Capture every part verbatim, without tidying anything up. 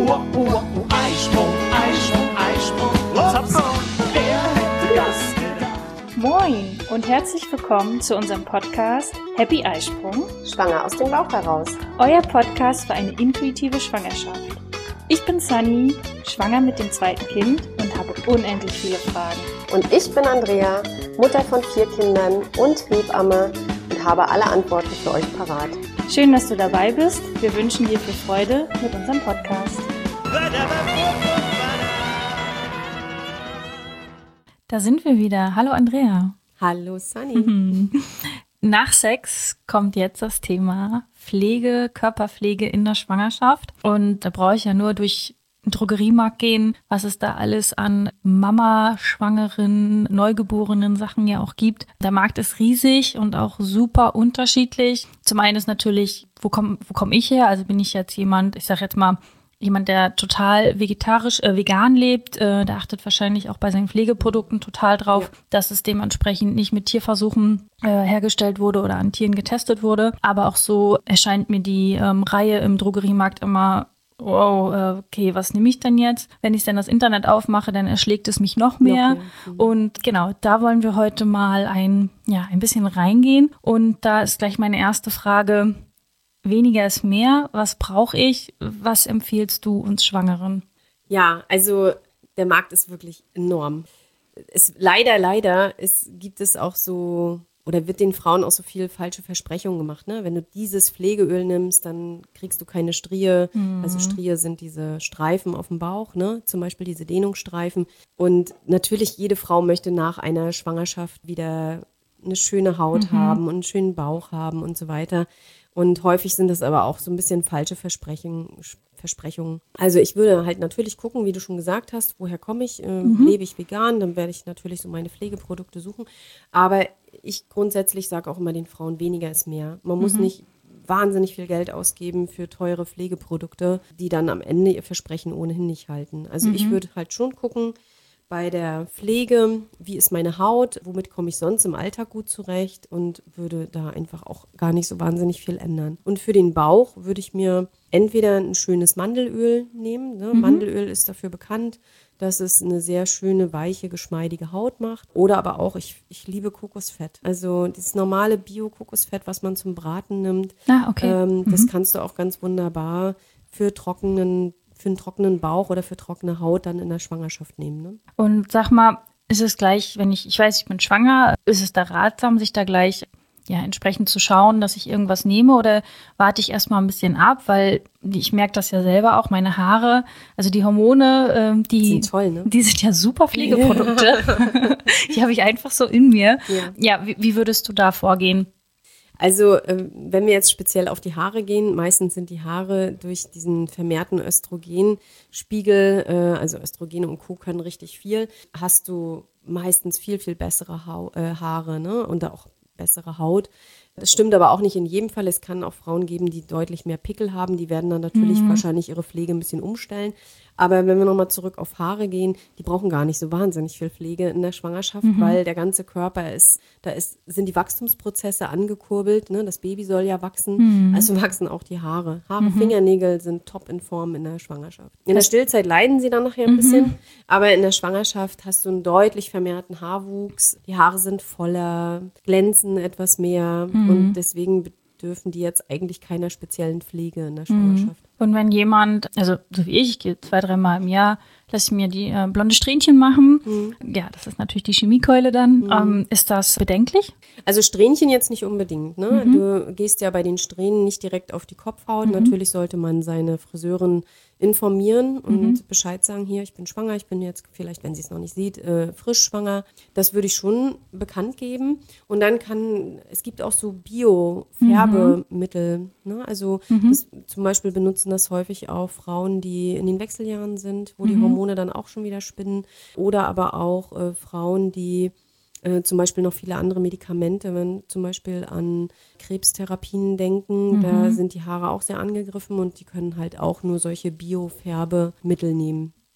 oh, oh, oh, Eisprung, Eisprung, Eisprung, Hopsam, wer hätte das gedacht? Moin und herzlich willkommen zu unserem Podcast Happy Eisprung, Schwanger aus dem Bauch heraus. Euer Podcast für eine intuitive Schwangerschaft. Ich bin Sunny, schwanger mit dem zweiten Kind und habe unendlich viele Fragen. Und ich bin Andrea, Mutter von vier Kindern und Hebamme und habe alle Antworten für euch parat. Schön, dass du dabei bist. Wir wünschen dir viel Freude mit unserem Podcast. Da sind wir wieder. Hallo Andrea. Hallo Sunny. Nach Sex kommt jetzt das Thema Pflege, Körperpflege in der Schwangerschaft. Und da brauche ich ja nur durch den Drogeriemarkt gehen, was es da alles an Mama, Schwangeren, Neugeborenen Sachen ja auch gibt. Der Markt ist riesig und auch super unterschiedlich. Zum einen ist natürlich, wo komme wo komm ich her? Also bin ich jetzt jemand, ich sage jetzt mal, jemand, der total vegetarisch, äh, vegan lebt, äh, der achtet wahrscheinlich auch bei seinen Pflegeprodukten total drauf, ja, dass es dementsprechend nicht mit Tierversuchen äh, hergestellt wurde oder an Tieren getestet wurde. Aber auch so erscheint mir die ähm, Reihe im Drogeriemarkt immer, wow, äh, okay, was nehme ich denn jetzt? Wenn ich dann das Internet aufmache, dann erschlägt es mich noch mehr. Okay. Mhm. Und genau, da wollen wir heute mal ein, ja, ein bisschen reingehen. Und da ist gleich meine erste Frage: Weniger ist mehr. Was brauche ich? Was empfiehlst du uns Schwangeren? Ja, also der Markt ist wirklich enorm. Es, leider, leider es gibt es auch so, oder wird den Frauen auch so viel falsche Versprechungen gemacht. Ne? Wenn du dieses Pflegeöl nimmst, dann kriegst du keine Strie. Mhm. Also Strie sind diese Streifen auf dem Bauch, ne? Zum Beispiel diese Dehnungsstreifen. Und natürlich, jede Frau möchte nach einer Schwangerschaft wieder eine schöne Haut mhm. haben und einen schönen Bauch haben und so weiter. Und häufig sind das aber auch so ein bisschen falsche Versprechen, Versprechungen. Also ich würde halt natürlich gucken, wie du schon gesagt hast, woher komme ich, äh, mhm. lebe ich vegan, dann werde ich natürlich so meine Pflegeprodukte suchen. Aber ich grundsätzlich sage auch immer den Frauen, weniger ist mehr. Man muss mhm. nicht wahnsinnig viel Geld ausgeben für teure Pflegeprodukte, die dann am Ende ihr Versprechen ohnehin nicht halten. Also mhm. ich würde halt schon gucken, bei der Pflege, wie ist meine Haut, womit komme ich sonst im Alltag gut zurecht, und würde da einfach auch gar nicht so wahnsinnig viel ändern. Und für den Bauch würde ich mir entweder ein schönes Mandelöl nehmen. Ne? Mhm. Mandelöl ist dafür bekannt, dass es eine sehr schöne, weiche, geschmeidige Haut macht. Oder aber auch, ich, ich liebe Kokosfett. Also dieses normale Bio-Kokosfett, was man zum Braten nimmt, ah, okay. ähm, mhm. das kannst du auch ganz wunderbar für trockenen für einen trockenen Bauch oder für trockene Haut dann in der Schwangerschaft nehmen. Ne? Und sag mal, ist es gleich, wenn ich, ich weiß, ich bin schwanger, ist es da ratsam, sich da gleich ja entsprechend zu schauen, dass ich irgendwas nehme, oder warte ich erstmal ein bisschen ab, weil ich merke das ja selber auch, meine Haare, also die Hormone, äh, die, sind toll, ne? Die sind ja super Pflegeprodukte. Die habe ich einfach so in mir. Ja, ja wie, wie würdest du da vorgehen? Also äh, wenn wir jetzt speziell auf die Haare gehen, meistens sind die Haare durch diesen vermehrten Östrogenspiegel, äh, also Östrogene und Co. können richtig viel, hast du meistens viel, viel bessere ha- äh, Haare, ne? Und auch bessere Haut. Das stimmt aber auch nicht in jedem Fall. Es kann auch Frauen geben, die deutlich mehr Pickel haben. Die werden dann natürlich mhm. wahrscheinlich ihre Pflege ein bisschen umstellen. Aber wenn wir nochmal zurück auf Haare gehen, die brauchen gar nicht so wahnsinnig viel Pflege in der Schwangerschaft, mhm. weil der ganze Körper ist, da ist, sind die Wachstumsprozesse angekurbelt. Ne? Das Baby soll ja wachsen, mhm. also wachsen auch die Haare. Haare, mhm. Fingernägel sind top in Form in der Schwangerschaft. In der Stillzeit leiden sie dann nachher ein mhm. bisschen, aber in der Schwangerschaft hast du einen deutlich vermehrten Haarwuchs. Die Haare sind voller, glänzen etwas mehr mhm. und deswegen dürfen die jetzt eigentlich keiner speziellen Pflege in der Schwangerschaft. Und wenn jemand, also so wie ich, ich gehe zwei, dreimal im Jahr, lasse ich mir die äh, blonde Strähnchen machen. Mhm. Ja, das ist natürlich die Chemiekeule dann. Mhm. Ähm, ist das bedenklich? Also Strähnchen jetzt nicht unbedingt. Ne? Mhm. Du gehst ja bei den Strähnen nicht direkt auf die Kopfhaut. Mhm. Natürlich sollte man seine Friseurin informieren und mhm. Bescheid sagen, hier, ich bin schwanger, ich bin jetzt vielleicht, wenn sie es noch nicht sieht, äh, frisch schwanger. Das würde ich schon bekannt geben. Und dann kann, es gibt auch so Bio-Färbemittel. Mhm. Ne? Also mhm. das, zum Beispiel benutzen das häufig auch Frauen, die in den Wechseljahren sind, wo mhm. die Hormone dann auch schon wieder spinnen. Oder aber auch äh, Frauen, die Äh, zum Beispiel noch viele andere Medikamente, wenn zum Beispiel an Krebstherapien denken, mhm. da sind die Haare auch sehr angegriffen und die können halt auch nur solche Biofärbemittel nehmen.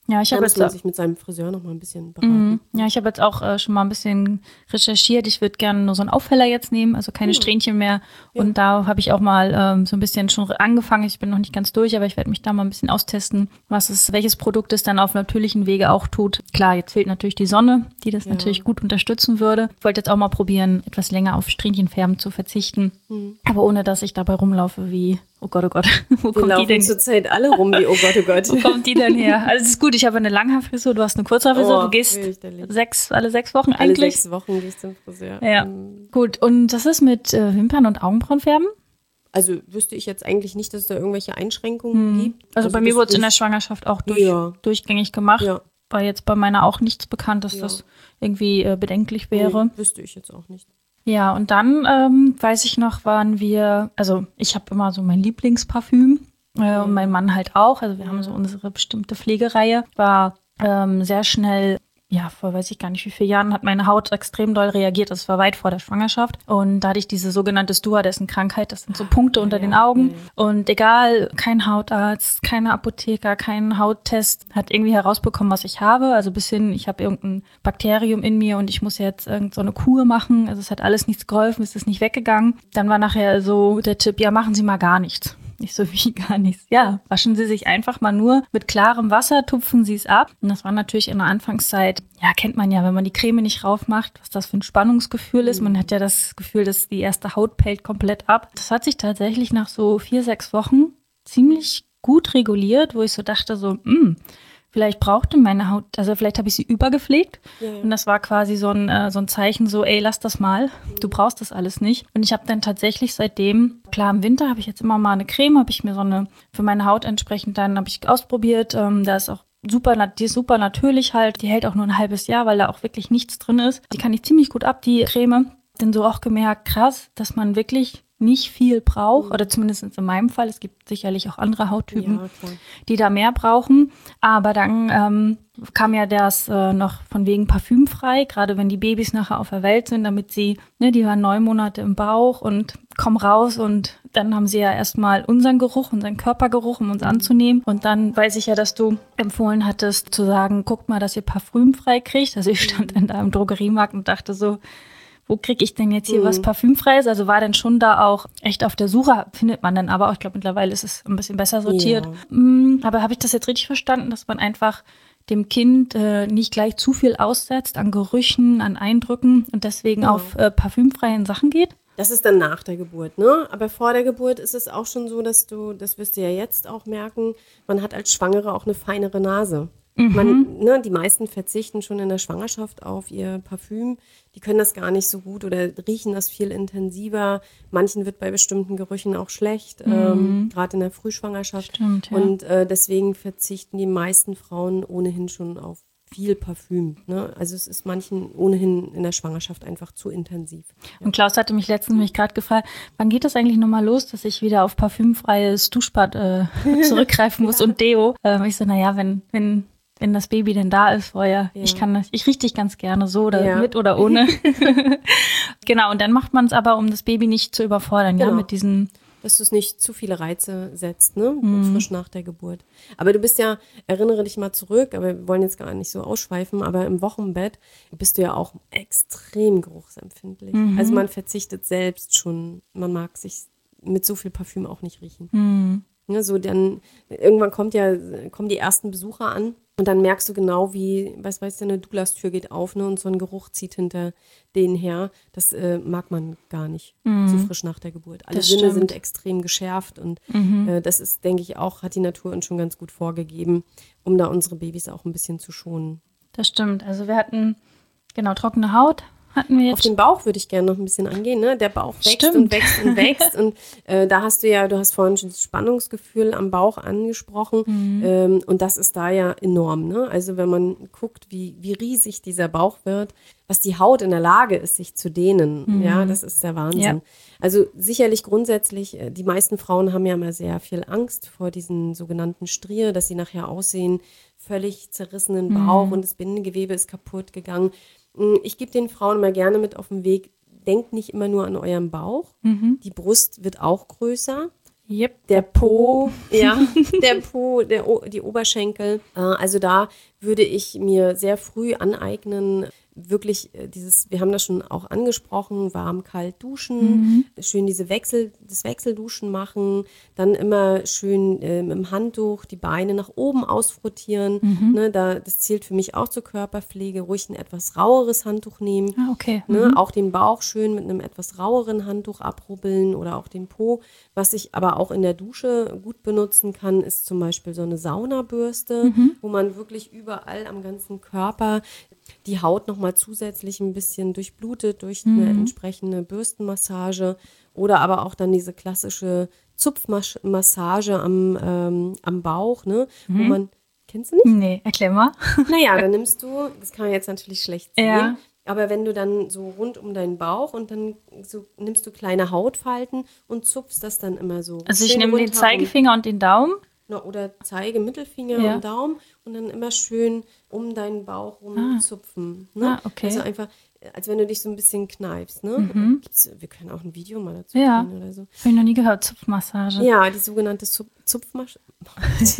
Ja, ich Da habe muss jetzt man auch, sich mit seinem Friseur noch mal ein bisschen beraten. Mhm. Ja, ich habe jetzt auch äh, schon mal ein bisschen recherchiert. Ich würde gerne nur so einen Aufheller jetzt nehmen, also keine Strähnchen mehr. Und da habe ich auch mal ähm, so ein bisschen schon angefangen. Ich bin noch nicht ganz durch, aber ich werde mich da mal ein bisschen austesten, was es, welches Produkt es dann auf natürlichen Wege auch tut. Klar, jetzt fehlt natürlich die Sonne, die das Ja. natürlich gut unterstützen würde. Ich wollte jetzt auch mal probieren, etwas länger auf Strähnchenfärben zu verzichten, Mhm. aber ohne, dass ich dabei rumlaufe wie, oh Gott, oh Gott, wo Wir kommt die laufen denn? zurzeit alle rum wie, oh Gott, oh Gott. Wo kommt die denn her? Also es ist gut, ich habe eine Langhaarfrisur, du hast eine Kurzhaarfrisur, Oh, du gehst fürchterlich. sechs, alle sechs Wochen Alle eigentlich. sechs Wochen gehst du zum Friseur. Ja, Mhm. gut. Und das ist mit äh, Wimpern und Augenbrauenfärben? Also wüsste ich jetzt eigentlich nicht, dass es da irgendwelche Einschränkungen gibt. Also, bei mir das wurde es in der ist- Schwangerschaft auch durch, Ja. durchgängig gemacht. Ja. War jetzt bei meiner auch nichts bekannt, dass Ja. das irgendwie äh, bedenklich wäre. Nee, wüsste ich jetzt auch nicht. Ja, und dann ähm, weiß ich noch, waren wir, also ich habe immer so mein Lieblingsparfüm äh, und mein Mann halt auch. Also wir haben so unsere bestimmte Pflegereihe. War ähm, sehr schnell, ja, vor weiß ich gar nicht wie vielen Jahren, hat meine Haut extrem doll reagiert. Das war weit vor der Schwangerschaft. Und da hatte ich diese sogenannte Stewardessen-Krankheit. Das sind so Punkte unter den Augen. Und egal, kein Hautarzt, keine Apotheker, kein Hauttest hat irgendwie herausbekommen, was ich habe. Also bis hin, ich habe irgendein Bakterium in mir und ich muss jetzt irgend so eine Kur machen. Also es hat alles nichts geholfen, es ist nicht weggegangen. Dann war nachher so der Tipp, ja, machen Sie mal gar nichts. Nicht so wie gar nichts. Ja, waschen Sie sich einfach mal nur mit klarem Wasser, tupfen Sie es ab. Und das war natürlich in der Anfangszeit, ja, kennt man ja, wenn man die Creme nicht rauf macht, was das für ein Spannungsgefühl ist. Man hat ja das Gefühl, dass die erste Haut pellt komplett ab. Das hat sich tatsächlich nach so vier, sechs Wochen ziemlich gut reguliert, wo ich so dachte, so, mh, vielleicht brauchte meine Haut, also vielleicht habe ich sie übergepflegt. Ja, ja. Und das war quasi so ein, äh, so ein Zeichen, so, ey, lass das mal, du brauchst das alles nicht. Und ich habe dann tatsächlich seitdem, klar, im Winter habe ich jetzt immer mal eine Creme, habe ich mir so eine, für meine Haut entsprechend dann, habe ich ausprobiert. Ähm, da ist auch super, nat- die ist super natürlich halt, die hält auch nur ein halbes Jahr, weil da auch wirklich nichts drin ist. Die kann ich ziemlich gut ab, die Creme. Denn so auch gemerkt, krass, dass man wirklich nicht viel braucht, oder zumindest in meinem Fall. Es gibt sicherlich auch andere Hauttypen, Ja, klar. die da mehr brauchen. Aber dann ähm, kam ja das äh, noch von wegen parfümfrei, gerade wenn die Babys nachher auf der Welt sind, damit sie, ne, die waren neun Monate im Bauch und kommen raus und dann haben sie ja erstmal unseren Geruch, unseren Körpergeruch, um uns anzunehmen. Und dann weiß ich ja, dass du empfohlen hattest, zu sagen, guckt mal, dass ihr parfümfrei kriegt. Also ich stand dann da im Drogeriemarkt und dachte so, wo kriege ich denn jetzt hier Mhm. was Parfümfreies? Also war dann schon da auch echt auf der Suche, findet man dann aber auch, ich glaube mittlerweile ist es ein bisschen besser sortiert. Ja. Mm, aber habe ich das jetzt richtig verstanden, dass man einfach dem Kind äh, nicht gleich zu viel aussetzt an Gerüchen, an Eindrücken und deswegen Genau. auf äh, parfümfreien Sachen geht? Das ist dann nach der Geburt, ne? Aber vor der Geburt ist es auch schon so, dass du, das wirst du ja jetzt auch merken, man hat als Schwangere auch eine feinere Nase. Man, ne, die meisten verzichten schon in der Schwangerschaft auf ihr Parfüm. Die können das gar nicht so gut oder riechen das viel intensiver. Manchen wird bei bestimmten Gerüchen auch schlecht, ähm, gerade in der Frühschwangerschaft. Stimmt, ja. Und äh, deswegen verzichten die meisten Frauen ohnehin schon auf viel Parfüm. Ne? Also es ist manchen ohnehin in der Schwangerschaft einfach zu intensiv. Und Klaus hatte mich letztens mich gerade gefragt, wann geht das eigentlich nochmal los, dass ich wieder auf parfümfreies Duschbad äh, zurückgreifen muss und Deo? Ähm, ich so, naja, wenn, wenn, wenn das Baby denn da ist vorher, Ja. ich kann das, ich rieche dich ganz gerne so oder Ja. mit oder ohne. Genau, und dann macht man es aber, um das Baby nicht zu überfordern, ja, Genau. mit diesen, Dass du es nicht zu viele Reize setzt, ne? Frisch nach der Geburt. Aber du bist ja, erinnere dich mal zurück, aber wir wollen jetzt gar nicht so ausschweifen, aber im Wochenbett bist du ja auch extrem geruchsempfindlich. Also man verzichtet selbst schon, man mag sich mit so viel Parfüm auch nicht riechen. Ne, so dann, irgendwann kommt ja, kommen die ersten Besucher an und dann merkst du genau, wie, was weiß du, eine Douglas-Tür geht auf, ne, und so ein Geruch zieht hinter denen her. Das äh, mag man gar nicht, so frisch nach der Geburt. Alle Das Sinne stimmt. sind extrem geschärft und äh, das ist, denke ich, auch, hat die Natur uns schon ganz gut vorgegeben, um da unsere Babys auch ein bisschen zu schonen. das stimmt. Also wir hatten, genau, trockene Haut hatten wir Auf jetzt. den Bauch würde ich gerne noch ein bisschen angehen. Ne? Der Bauch wächst Stimmt. und wächst und wächst. Und äh, da hast du ja, du hast vorhin schon das Spannungsgefühl am Bauch angesprochen. Ähm, und das ist da ja enorm. Ne? Also wenn man guckt, wie, wie riesig dieser Bauch wird, was die Haut in der Lage ist, sich zu dehnen. Ja, das ist der Wahnsinn. Ja. Also sicherlich grundsätzlich, äh, die meisten Frauen haben ja immer sehr viel Angst vor diesen sogenannten Strier, dass sie nachher aussehen, völlig zerrissenen Bauch und das Bindegewebe ist kaputt gegangen. Ich gebe den Frauen mal gerne mit auf den Weg, denkt nicht immer nur an euren Bauch. Die Brust wird auch größer. Yep, der Po, ja, der Po, der o, die Oberschenkel. Äh, also da würde ich mir sehr früh aneignen, wirklich äh, dieses, wir haben das schon auch angesprochen, warm, kalt duschen, mhm. schön diese Wechsel, das Wechselduschen machen, dann immer schön äh, mit dem Handtuch die Beine nach oben ausfrottieren. Mhm. Ne, da, das zählt für mich auch zur Körperpflege, ruhig ein etwas raueres Handtuch nehmen. Ah, okay. Ne, mhm. Auch den Bauch schön mit einem etwas raueren Handtuch abrubbeln oder auch den Po. Was ich aber auch in der Dusche gut benutzen kann, ist zum Beispiel so eine Saunabürste, mhm. wo man wirklich überall am ganzen Körper die Haut nochmal zusätzlich ein bisschen durchblutet durch eine mhm. entsprechende Bürstenmassage oder aber auch dann diese klassische Zupfmassage am, ähm, am Bauch, ne, mhm. wo man, kennst du nicht? Nee, erklär mal. Naja, dann nimmst du, das kann man jetzt natürlich schlecht sehen, ja. aber wenn du dann so rund um deinen Bauch und dann so nimmst du kleine Hautfalten und zupfst das dann immer so. Also ich nehme den Zeigefinger und den Daumen. Oder Zeige, Mittelfinger ja. und Daumen und dann immer schön um deinen Bauch rumzupfen. Ah. Ne? Ah, okay. Also einfach, als wenn du dich so ein bisschen kneipst. Ne? Mhm. Gibt's, wir können auch ein Video mal dazu ja. drehen oder so. Habe ich noch nie gehört, Zupfmassage. Ja, die sogenannte Zup- Zupfmassage. Das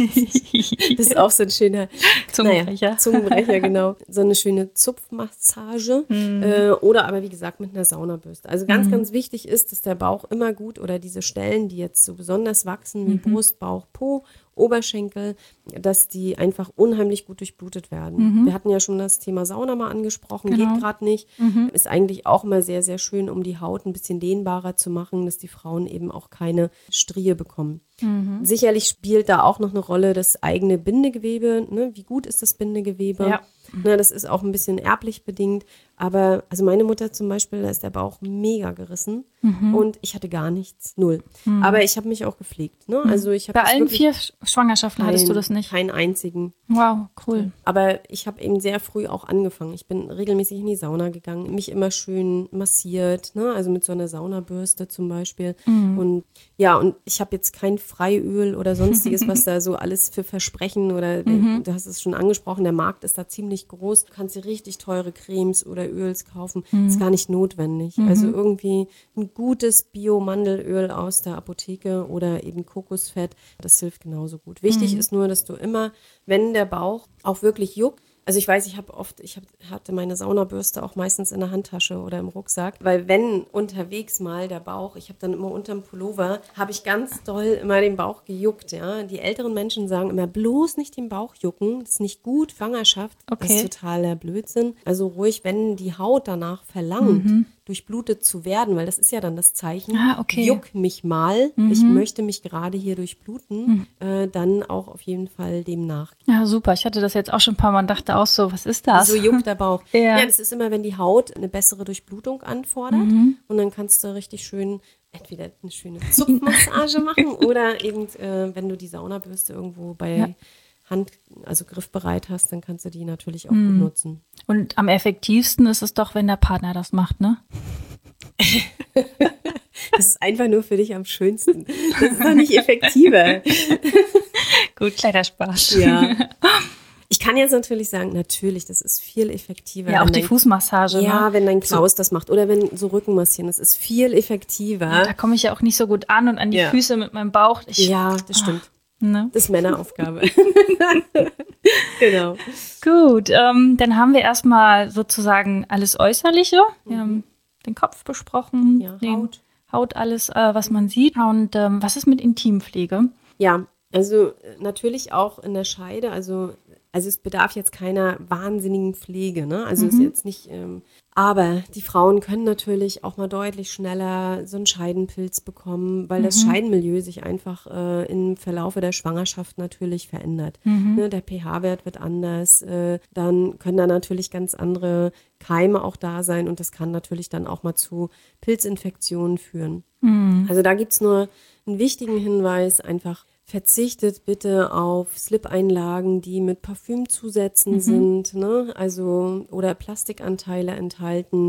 ist auch so ein schöner Zungenbrecher. Naja, Zungenbrecher, genau. So eine schöne Zupfmassage. Mhm. Äh, oder aber, wie gesagt, mit einer Saunabürste. Also ganz, mhm. ganz wichtig ist, dass der Bauch immer gut oder diese Stellen, die jetzt so besonders wachsen, wie mhm. Brust, Bauch, Po, Oberschenkel, dass die einfach unheimlich gut durchblutet werden. Mhm. Wir hatten ja schon das Thema Sauna mal angesprochen, genau. Geht gerade nicht. Mhm. Ist eigentlich auch immer sehr, sehr schön, um die Haut ein bisschen dehnbarer zu machen, dass die Frauen eben auch keine Strie bekommen. Mhm. Sicherlich spielt da auch noch eine Rolle das eigene Bindegewebe. Ne? Wie gut ist das Bindegewebe? Ja. Ne, das ist auch ein bisschen erblich bedingt. Aber also meine Mutter zum Beispiel, da ist der Bauch mega gerissen mhm. und ich hatte gar nichts, null. Mhm. Aber ich habe mich auch gepflegt. Ne? Also ich Bei allen vier Schwangerschaften hattest du das nicht? Keinen einzigen. Wow, cool. Aber ich habe eben sehr früh auch angefangen. Ich bin regelmäßig in die Sauna gegangen, mich immer schön massiert, ne? Also mit so einer Saunabürste zum Beispiel. Mhm. Und ja, und ich habe jetzt kein Freiöl oder sonstiges, was da so alles für Versprechen oder mhm. du hast es schon angesprochen, der Markt ist da ziemlich groß. Du kannst dir richtig teure Cremes oder Öls kaufen. Mhm. Ist gar nicht notwendig. Mhm. Also irgendwie ein gutes Bio-Mandelöl aus der Apotheke oder eben Kokosfett, das hilft genauso gut. Wichtig mhm. ist nur, dass du immer, wenn der Bauch auch wirklich juckt, also ich weiß, ich habe oft, ich hab, hatte meine Saunabürste auch meistens in der Handtasche oder im Rucksack, weil wenn unterwegs mal der Bauch, ich habe dann immer unterm Pullover, habe ich ganz doll immer den Bauch gejuckt, ja. Die älteren Menschen sagen immer, bloß nicht den Bauch jucken, das ist nicht gut, Schwangerschaft, okay. Das ist totaler Blödsinn. Also ruhig, wenn die Haut danach verlangt, mhm. durchblutet zu werden, weil das ist ja dann das Zeichen, ah, okay. juck mich mal, mhm. ich möchte mich gerade hier durchbluten, mhm. äh, dann auch auf jeden Fall dem nachgehen. Ja, super, ich hatte das jetzt auch schon ein paar Mal und dachte auch so, was ist das? So juckt der Bauch. ja. ja, das ist immer, wenn die Haut eine bessere Durchblutung anfordert mhm. und dann kannst du richtig schön entweder eine schöne Zupfmassage machen oder eben, äh, wenn du die Saunabürste irgendwo bei ja. Hand, also griffbereit hast, dann kannst du die natürlich auch mhm. gut nutzen. Und am effektivsten ist es doch, wenn der Partner das macht, ne? Das ist einfach nur für dich am schönsten. Das ist doch nicht effektiver. Gut, kleiner Spaß. Ja. Ich kann jetzt natürlich sagen, natürlich, das ist viel effektiver. Ja, auch die dein, Fußmassage. Ja, ne? wenn dein Klaus das macht oder wenn so Rückenmassieren, das ist viel effektiver. Ja, da komme ich ja auch nicht so gut an und an die ja. Füße mit meinem Bauch. Ich, ja, das stimmt. Oh, ne? Das ist Männeraufgabe. Genau. Gut, ähm, dann haben wir erstmal sozusagen alles Äußerliche. Wir mhm. haben den Kopf besprochen, ja, den Haut. Haut, alles, äh, was man sieht. Und ähm, was ist mit Intimpflege? Ja, also natürlich auch in der Scheide, also Also es bedarf jetzt keiner wahnsinnigen Pflege, ne? Also mhm. ist jetzt nicht, ähm, aber die Frauen können natürlich auch mal deutlich schneller so einen Scheidenpilz bekommen, weil mhm. das Scheidenmilieu sich einfach äh, im Verlaufe der Schwangerschaft natürlich verändert. Mhm. Ne? Der pH-Wert wird anders, äh, dann können da natürlich ganz andere Keime auch da sein und das kann natürlich dann auch mal zu Pilzinfektionen führen. Mhm. Also da gibt's nur einen wichtigen Hinweis, einfach verzichtet bitte auf Slip-Einlagen, die mit Parfümzusätzen mhm. sind, ne? Also oder Plastikanteile enthalten.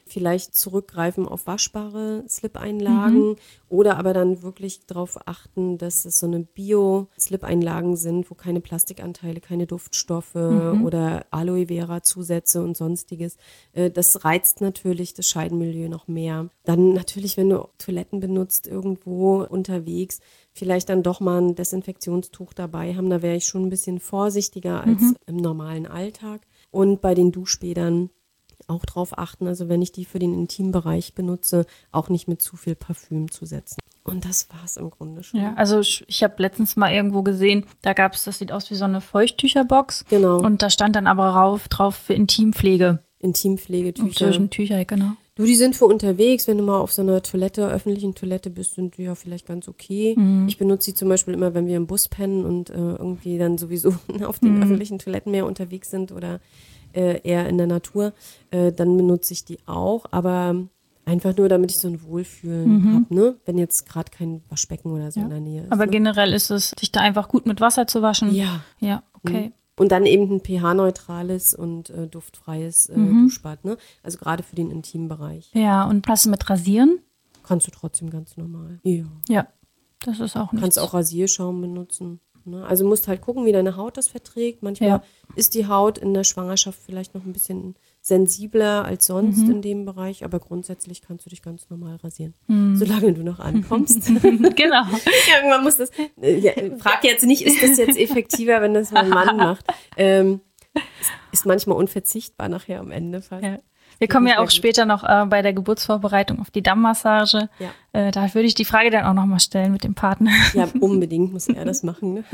vielleicht zurückgreifen auf waschbare Slip-Einlagen mhm. oder aber dann wirklich darauf achten, dass es so eine Bio-Slip-Einlagen sind, wo keine Plastikanteile, keine Duftstoffe mhm. oder Aloe Vera-Zusätze und sonstiges. Das reizt natürlich das Scheidenmilieu noch mehr. Dann natürlich, wenn du Toiletten benutzt, irgendwo unterwegs, vielleicht dann doch mal ein Desinfektionstuch dabei haben. Da wäre ich schon ein bisschen vorsichtiger als mhm. im normalen Alltag. Und bei den Duschbädern auch drauf achten, also wenn ich die für den Intimbereich benutze, auch nicht mit zu viel Parfüm zu setzen. Und das war's im Grunde schon. Ja, also ich, ich habe letztens mal irgendwo gesehen, da gab es, das sieht aus wie so eine Feuchttücherbox. Genau. Und da stand dann aber rauf, drauf für Intimpflege. Intimpflegetücher. Und Tücher, genau. Du, die sind für unterwegs, wenn du mal auf so einer Toilette, öffentlichen Toilette bist, sind die ja vielleicht ganz okay. Mhm. Ich benutze sie zum Beispiel immer, wenn wir im Bus pennen und äh, irgendwie dann sowieso auf den mhm. öffentlichen Toiletten mehr unterwegs sind oder äh, eher in der Natur, äh, dann benutze ich die auch, aber einfach nur, damit ich so ein Wohlfühlen mhm. habe, ne? Wenn jetzt gerade kein Waschbecken oder so ja. in der Nähe ist. Aber ne? generell ist es, sich da einfach gut mit Wasser zu waschen. Ja. Ja, okay. Mhm. Und dann eben ein pH-neutrales und äh, duftfreies äh, mhm. Duschbad, ne? Also gerade für den Intimbereich. Ja, und was mit Rasieren? Kannst du trotzdem ganz normal. Ja. Ja, das ist auch nichts. Kannst auch Rasierschaum benutzen. Ne? Also musst halt gucken, wie deine Haut das verträgt. Manchmal ja. ist die Haut in der Schwangerschaft vielleicht noch ein bisschen sensibler als sonst mhm. in dem Bereich, aber grundsätzlich kannst du dich ganz normal rasieren, mhm. solange du noch ankommst. Genau. Irgendwann muss das, ja, frag jetzt nicht, ist das jetzt effektiver, wenn das mein Mann macht. Ähm, ist manchmal unverzichtbar nachher am Ende fast. Ja. Wir kommen ja auch später noch äh, bei der Geburtsvorbereitung auf die Dammmassage. Ja. Äh, da würde ich die Frage dann auch nochmal stellen mit dem Partner. Ja, unbedingt muss er das machen. Ne?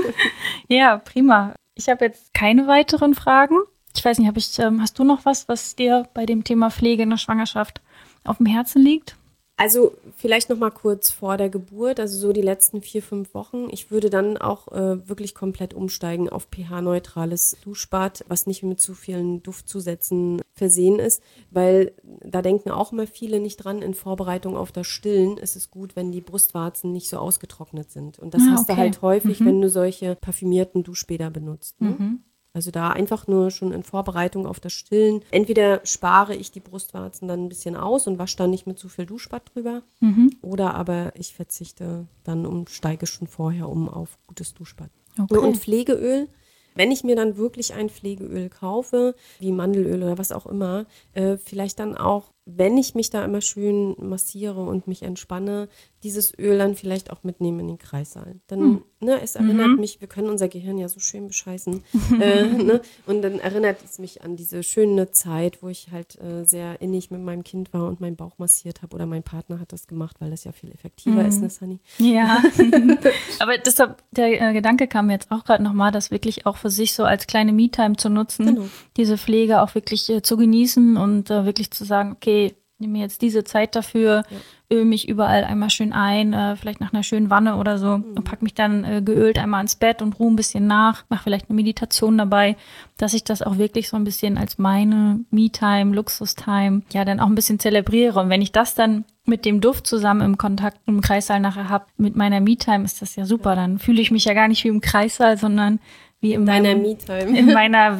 Ja, prima. Ich habe jetzt keine weiteren Fragen. Ich weiß nicht, hab ich, ähm, hast du noch was, was dir bei dem Thema Pflege in der Schwangerschaft auf dem Herzen liegt? Also vielleicht noch mal kurz vor der Geburt, also so die letzten vier, fünf Wochen. Ich würde dann auch äh, wirklich komplett umsteigen auf pH-neutrales Duschbad, was nicht mit zu vielen Duftzusätzen versehen ist, weil da denken auch immer viele nicht dran, in Vorbereitung auf das Stillen ist es gut, wenn die Brustwarzen nicht so ausgetrocknet sind. Und das ah, hast okay. du halt häufig, mhm. wenn du solche parfümierten Duschbäder benutzt. Ne? Mhm. Also da einfach nur schon in Vorbereitung auf das Stillen. Entweder spare ich die Brustwarzen dann ein bisschen aus und wasche dann nicht mit zu viel Duschbad drüber. Mhm. Oder aber ich verzichte dann und steige schon vorher um auf gutes Duschbad. Okay. Und Pflegeöl. Wenn ich mir dann wirklich ein Pflegeöl kaufe, wie Mandelöl oder was auch immer, äh, vielleicht dann auch, wenn ich mich da immer schön massiere und mich entspanne, dieses Öl dann vielleicht auch mitnehmen in den Kreissaal. Dann, hm. ne, es erinnert mhm. mich, wir können unser Gehirn ja so schön bescheißen. äh, ne? Und dann erinnert es mich an diese schöne Zeit, wo ich halt äh, sehr innig mit meinem Kind war und meinen Bauch massiert habe. Oder mein Partner hat das gemacht, weil das ja viel effektiver mhm. ist, ne, Sunny? Ja, aber deshalb, der äh, Gedanke kam mir jetzt auch gerade nochmal, das wirklich auch für sich so als kleine Me-Time zu nutzen, genau. diese Pflege auch wirklich äh, zu genießen und äh, wirklich zu sagen, okay, nehme mir jetzt diese Zeit dafür, ja. öle mich überall einmal schön ein, äh, vielleicht nach einer schönen Wanne oder so mhm. und pack mich dann äh, geölt einmal ins Bett und ruhe ein bisschen nach, mache vielleicht eine Meditation dabei, dass ich das auch wirklich so ein bisschen als meine Me-Time, Luxus-Time, ja, dann auch ein bisschen zelebriere. Und wenn ich das dann mit dem Duft zusammen im Kontakt im Kreissaal nachher habe, mit meiner Me-Time, ist das ja super. Dann fühle ich mich ja gar nicht wie im Kreissaal, sondern wie in deiner meinem, Me-Time. in meiner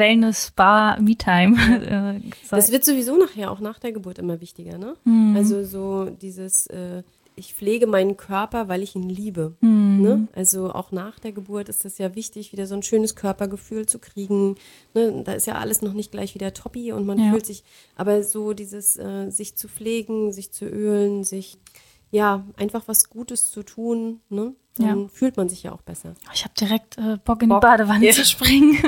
Wellness-Spa-Me-Time. Das wird sowieso nachher auch nach der Geburt immer wichtiger, ne? Mhm. Also so dieses, äh, ich pflege meinen Körper, weil ich ihn liebe. Mhm. Ne? Also auch nach der Geburt ist es ja wichtig, wieder so ein schönes Körpergefühl zu kriegen. Ne? Da ist ja alles noch nicht gleich wieder toppi und man ja. fühlt sich, aber so dieses, äh, sich zu pflegen, sich zu ölen, sich, ja, einfach was Gutes zu tun, ne? Dann ja. fühlt man sich ja auch besser. Ich habe direkt äh, Bock in Bock. die Badewanne ja. zu springen.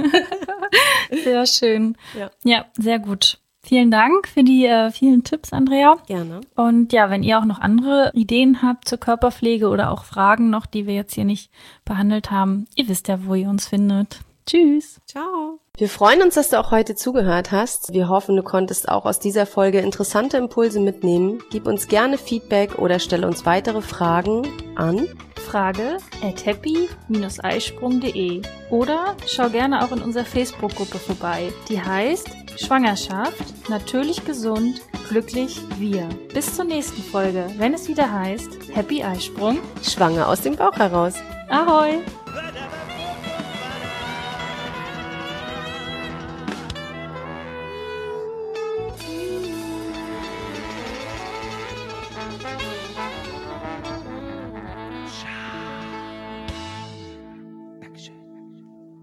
Sehr schön. Ja. ja, sehr gut. Vielen Dank für die äh, vielen Tipps, Andrea. Gerne. Und ja, wenn ihr auch noch andere Ideen habt zur Körperpflege oder auch Fragen noch, die wir jetzt hier nicht behandelt haben, ihr wisst ja, wo ihr uns findet. Tschüss. Ciao. Wir freuen uns, dass du auch heute zugehört hast. Wir hoffen, du konntest auch aus dieser Folge interessante Impulse mitnehmen. Gib uns gerne Feedback oder stelle uns weitere Fragen an Frage at happy Bindestrich eisprung punkt de oder schau gerne auch in unserer Facebook-Gruppe vorbei. Die heißt Schwangerschaft, natürlich gesund, glücklich wir. Bis zur nächsten Folge, wenn es wieder heißt Happy Eisprung, schwanger aus dem Bauch heraus. Ahoi!